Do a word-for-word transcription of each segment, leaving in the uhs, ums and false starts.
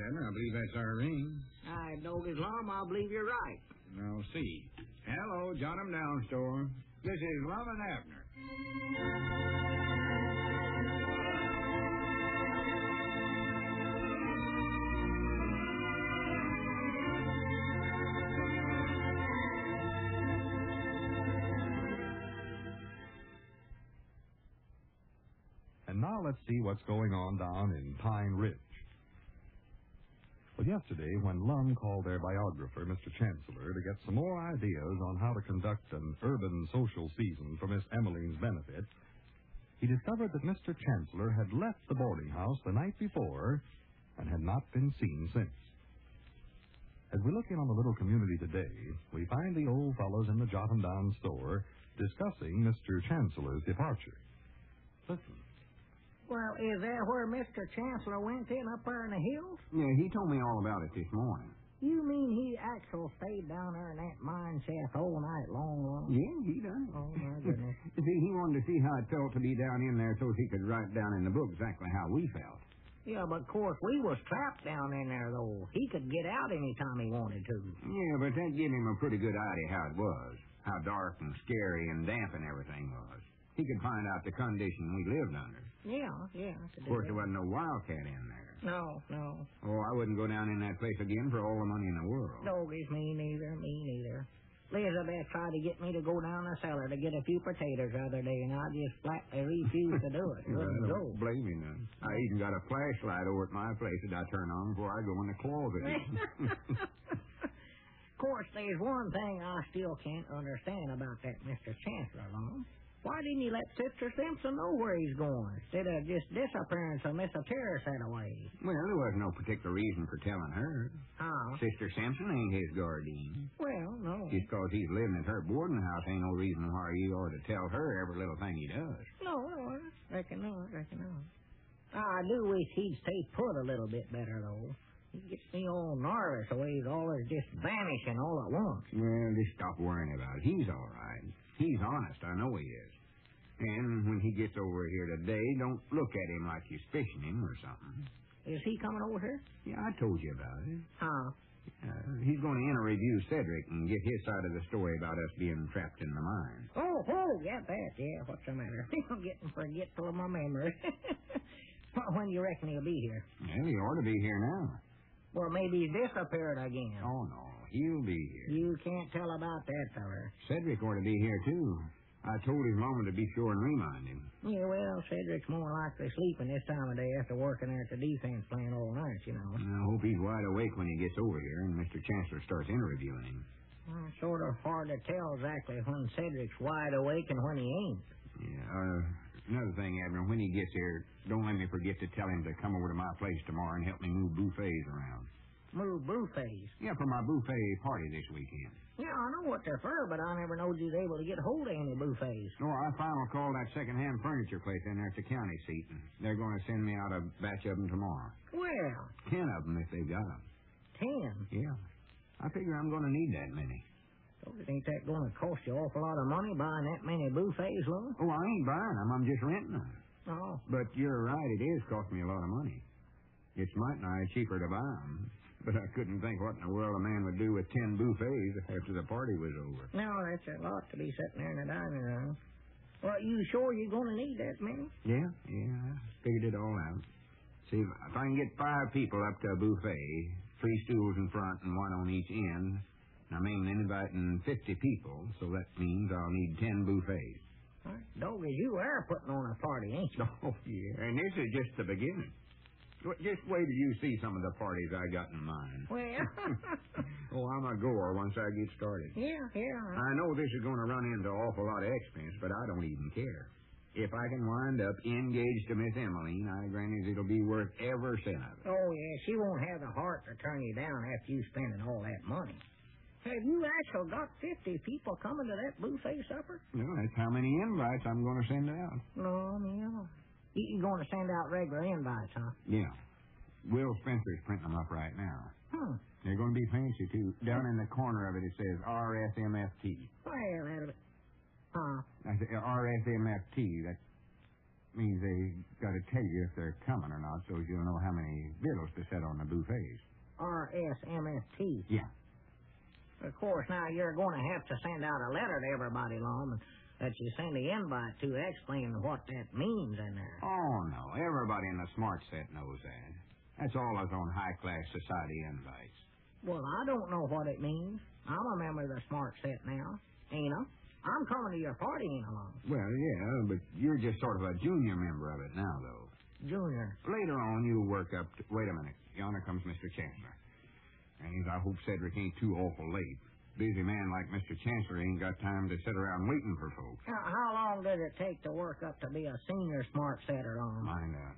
Abner. I believe that's Irene. I don't Islam. I believe you're right. Now, see. Hello, John 'em Down store. This is Lum and Abner. And now let's see what's going on down in Pine Ridge. Well, yesterday, when Lum called their biographer, Mister Chancellor, to get some more ideas on how to conduct an urban social season for Miss Emmeline's benefit, he discovered that Mister Chancellor had left the boarding house the night before and had not been seen since. As we look in on the little community today, we find the old fellows in the Jot 'em Down store discussing Mister Chancellor's departure. Listen. Well, is that where Mister Chancellor went in up there in the hills? Yeah, he told me all about it this morning. You mean he actually stayed down there in that mine shaft all night long, long? Yeah, he done. Oh, my goodness. See, he wanted to see how it felt to be down in there so he could write down in the book exactly how we felt. Yeah, but of course we was trapped down in there, though. He could get out any time he wanted to. Yeah, but that gave him a pretty good idea how it was, how dark and scary and damp and everything was. He could find out the condition we lived under. Yeah, yeah. Of course, there wasn't no wildcat in there. No, no. Oh, I wouldn't go down in that place again for all the money in the world. Doggies, me neither, me neither. Elizabeth tried to get me to go down the cellar to get a few potatoes the other day, and I just flatly refused to do it. It Well, wouldn't I go. don't blame you none. I even got a flashlight over at my place that I turn on before I go in the closet. Of course, there's one thing I still can't understand about that Mister Chancellor, Lum. Why didn't he let Sister Simpson know where he's going, instead of just disappearing so Miss Terrace that away? Well, there was no particular reason for telling her. Huh? Sister Simpson ain't his guardian. Well, no. Just 'cause he's living at her boarding house ain't no reason why you ought to tell her every little thing he does. No, no, I reckon not, reckon not. I do wish he'd stay put a little bit better, though. He gets me all nervous the way he's always just vanishing all at once. Well, just stop worrying about it. He's all right. He's honest, I know he is. And when he gets over here today, don't look at him like you're suspicion him or something. Is he coming over here? Yeah, I told you about it. Huh? Uh, he's going to interview Cedric and get his side of the story about us being trapped in the mine. Oh, oh, yeah, that, yeah. What's the matter? I'm getting forgetful of my memory. When do you reckon he'll be here? Well, he ought to be here now. Well, maybe he's disappeared again. Oh, no, he'll be here. You can't tell about that, feller. Cedric ought to be here, too. I told his mama to be sure and remind him. Yeah, well, Cedric's more likely sleeping this time of day after working there at the defense plant all night, you know. I hope he's wide awake when he gets over here and Mister Chancellor starts interviewing him. Well, it's sort of hard to tell exactly when Cedric's wide awake and when he ain't. Yeah, uh, another thing, Abner, when he gets here, don't let me forget to tell him to come over to my place tomorrow and help me move buffets around. Move buffets? Yeah, for my buffet party this weekend. Yeah, I know what they're for, but I never knowed you was able to get hold of any buffets. No, I finally called that second-hand furniture place in there at the county seat, and they're going to send me out a batch of them tomorrow. Well. Ten of them if they've got them. Ten? Yeah. I figure I'm going to need that many. So ain't that going to cost you an awful lot of money buying that many buffets, Lou? Oh, I ain't buying them. I'm just renting them. Oh. But you're right. It is costing me a lot of money. It's might nigh cheaper to buy them. But I couldn't think what in the world a man would do with ten buffets after the party was over. No, that's a lot to be sitting there in the dining room. Well, you sure you're going to need that many? Yeah, yeah. I figured it all out. See, if I can get five people up to a buffet, three stools in front and one on each end, I'm aiming inviting fifty people, so that means I'll need ten buffets. All right, Doggy, you are putting on a party, ain't you? Oh, yeah. And this is just the beginning. Just wait till you see some of the parties I got in mind. Well. Oh, I'm a goer once I get started. Yeah, yeah. I know this is going to run into an awful lot of expense, but I don't even care. If I can wind up engaged to Miss Emmeline, I grant you it'll be worth every cent of it. Oh, yeah, she won't have the heart to turn you down after you spending all that money. Have you actually got fifty people coming to that buffet supper? No, that's how many invites I'm going to send out. No, yeah. You're going to send out regular invites, huh? Yeah. Will Spencer's printing them up right now. Hmm. They're going to be fancy, too. Down in the corner of it, it says R S M F T. Well, that'll be... Huh? I said R S M F T. That's means they got to tell you if they're coming or not, so you'll know how many vittles to set on the buffets. R S M S T. Yeah. Of course, now you're going to have to send out a letter to everybody, Lum, that you send the invite to explaining what that means in there. Oh, no. Everybody in the smart set knows that. That's all us on high-class society invites. Well, I don't know what it means. I'm a member of the smart set now. Ain't I? I'm coming to your party, ain't I, Lum? Well, yeah, but you're just sort of a junior member of it now, though. Junior. Later on, you'll work up to... Wait a minute. Yonder comes Mister Chancellor. And I hope Cedric ain't too awful late. Busy man like Mister Chancellor ain't got time to sit around waiting for folks. Now, how long does it take to work up to be a senior smart setter on? Mind out.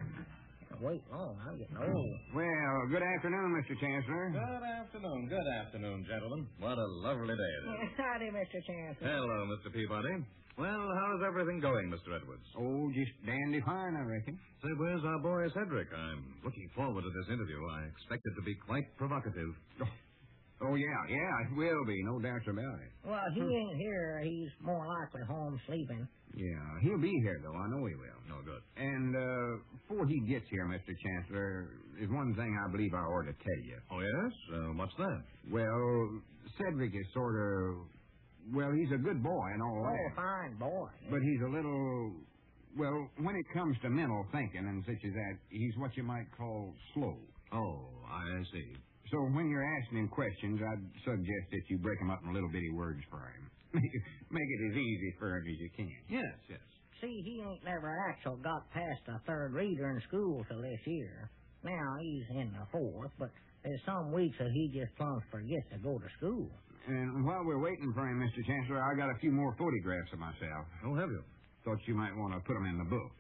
Wait long. I'm getting old. Well, good afternoon, Mister Chancellor. Good afternoon. Good afternoon, gentlemen. What a lovely day it is. Howdy, Mister Chancellor. Hello, Mister Peabody. Well, how's everything going, Mister Edwards? Oh, just dandy fine, I reckon. Say, where's our boy Cedric? I'm looking forward to this interview. I expect it to be quite provocative. Oh, oh yeah, yeah, it will be, no doubt about it. Well, he ain't here. He's more likely home sleeping. Yeah, he'll be here, though. I know he will. No good. And uh, before he gets here, Mister Chancellor, there's one thing I believe I ought to tell you. Oh, yes? Uh, what's that? Well, Cedric is sort of... Well, he's a good boy and all Oh, that. fine boy. But he's a little... Well, when it comes to mental thinking and such as that, he's what you might call slow. Oh, I see. So when you're asking him questions, I'd suggest that you break them up in little bitty words for him. Make it, make it as easy for him as you can. Yes, yes. See, he ain't never actually got past a third reader in school till this year. Now, he's in the fourth, but there's some weeks that he just plumb forgets to go to school. And while we're waiting for him, Mister Chancellor, I got a few more photographs of myself. Oh, have you? Thought you might want to put them in the book.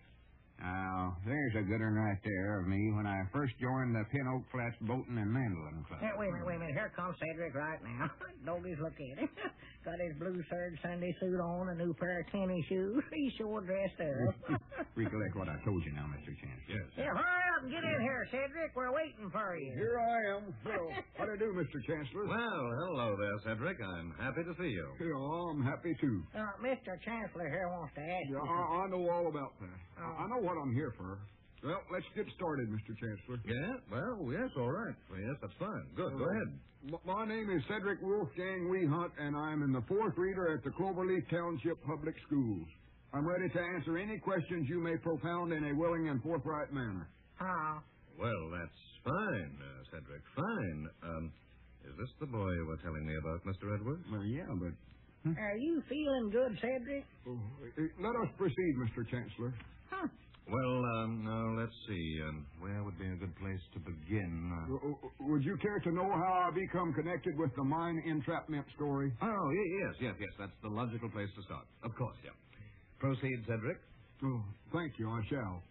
Now, there's a good one right there of me when I first joined the Pin Oak Flats Boating and Mandolin Club. Hey, wait a minute, wait a minute. Here comes Cedric right now. Doggies, look at him. Got his blue serge Sunday suit on, a new pair of tennis shoes. He's sure dressed up. Recollect what I told you now, Mister Chancellor. Yes. Yeah, hurry up and get in here, Cedric. We're waiting for you. Here I am. Well, how do you do, Mister Chancellor? Well, hello there, Cedric. I'm happy to see you. Yeah, I'm happy, too. Uh, Mister Chancellor here wants to ask Yeah, you. I, I know all about that. Oh. I, I know what I'm here for. Well, let's get started, Mister Chancellor. Yeah? Well, yes, all right. Well, yes, that's fine. Good, go ahead. M- my name is Cedric Wolfgang Weehunt, and I'm in the fourth reader at the Cloverleaf Township Public Schools. I'm ready to answer any questions you may propound in a willing and forthright manner. Huh? Well, that's fine, uh, Cedric. Fine. Um, is this the boy you were telling me about, Mister Edwards? Well, yeah, but... Are you feeling good, Cedric? Oh, uh, let us proceed, Mister Chancellor. Huh? Well, um, now, let's see. Um, where would be a good place to begin? Uh, Uh, would you care to know how I become connected with the mine entrapment story? oh, ye- yes, yes, yes. That's the logical place to start. Of course, yeah. Proceed, Cedric. Oh, thank you, I shall.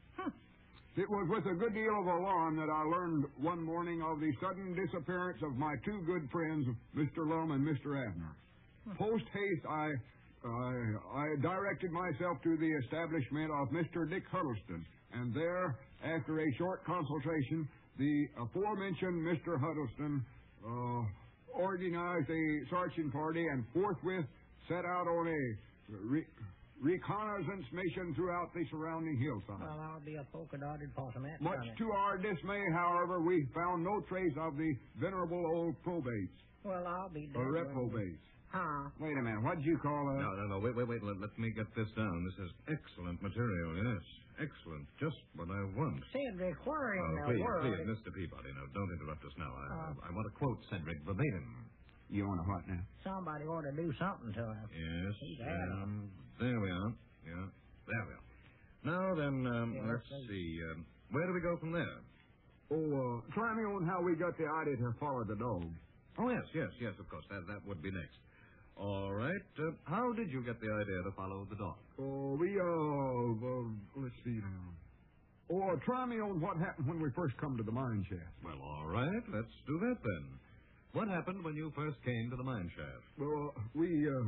It was with a good deal of alarm that I learned one morning of the sudden disappearance of my two good friends, Mister Lum and Mister Abner. Post haste, I, I, I directed myself to the establishment of Mister Dick Huddleston, and there, after a short consultation, the aforementioned Mister Huddleston uh, organized a searching party and forthwith set out on a re- reconnaissance mission throughout the surrounding hillside. Well, I'll be a polka-dotted possum. That's Much funny. to our dismay, however, we found no trace of the venerable old probates, Well, I'll be or dead. reprobates. Huh? Wait a minute, what'd you call No, that? no, no. Wait, wait, wait. Let, let me get this down. This is excellent material, yes. Excellent. Just what I want. Cedric, where in Oh, the please, world? please, Mister Peabody, now, don't interrupt us now. I, Uh. I, I want to quote Cedric verbatim. You want to what now? Somebody ought to do something to him. Yes. He's adamant. Um, there we are. Yeah, there we are. Now then, um, Yeah, let's let's see. Um, where do we go from there? Oh, uh, try me on how we got the idea to follow the dog. Oh, yes, yes, yes, of course. That, that would be next. All right. Uh, how did you get the idea to follow the dog? Oh, we, uh, uh, let's see now. Oh, uh, try me on what happened when we first come to the mine shaft. Well, all right. Let's do that then. What happened when you first came to the mine shaft? Well, uh, we, uh,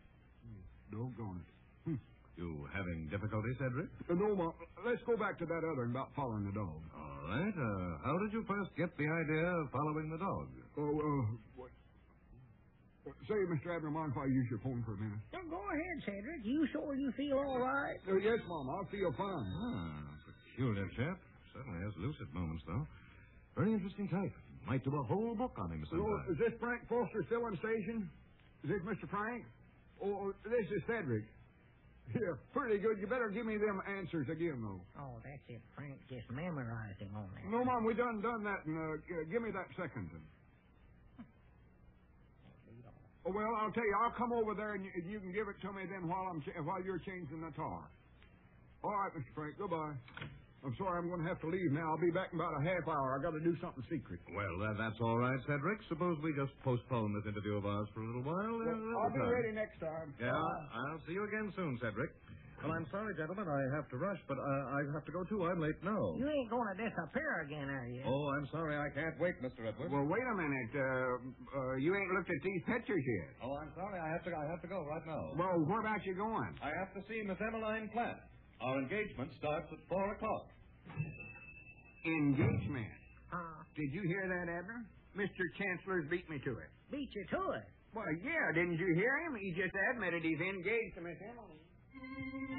doggone it. Hmm. You having difficulty, Cedric? Uh, no, Ma, let's go back to that other about following the dog. All right. Uh, how did you first get the idea of following the dog? Oh, uh, what? Say, Mister Abner, mind if I use your phone for a minute? Now, go ahead, Cedric. You sure you feel all right? Uh, yes, Mom. I feel fine. Ah, peculiar chap. Certainly has lucid moments, though. Very interesting type. Might do a whole book on him sometime. Oh, is this Frank Foster still on station? Is this Mister Frank? Oh, this is Cedric. Yeah, pretty good. You better give me them answers again, though. Oh, that's it. Frank just memorizing on that. No, Mom, we done done that, and uh, g- give me that second. Oh, well, I'll tell you, I'll come over there, and you, you can give it to me then while I'm ch- while you're changing the tar. All right, Mister Frank. Goodbye. I'm sorry, I'm going to have to leave now. I'll be back in about a half hour. I got to do something secret. Well, that, that's all right, Cedric. Suppose we just postpone this interview of ours for a little while. Well, uh, I'll be time. ready next time. Yeah, I'll see you again soon, Cedric. Well, I'm sorry, gentlemen. I have to rush, but uh, I have to go, too. I'm late now. You ain't going to disappear again, are you? Oh, I'm sorry. I can't wait, Mister Edwards. Well, wait a minute. Uh, uh, you ain't looked at these pictures yet. Oh, I'm sorry. I have to. I have to go right now. Well, where about you going? I have to see Miss Emmeline Platt. Our engagement starts at four o'clock. Engagement. Huh? Did you hear that, Abner? Mister Chancellor's beat me to it. Beat you to it. Well, yeah, didn't you hear him? He just admitted he's engaged to Miss Emily.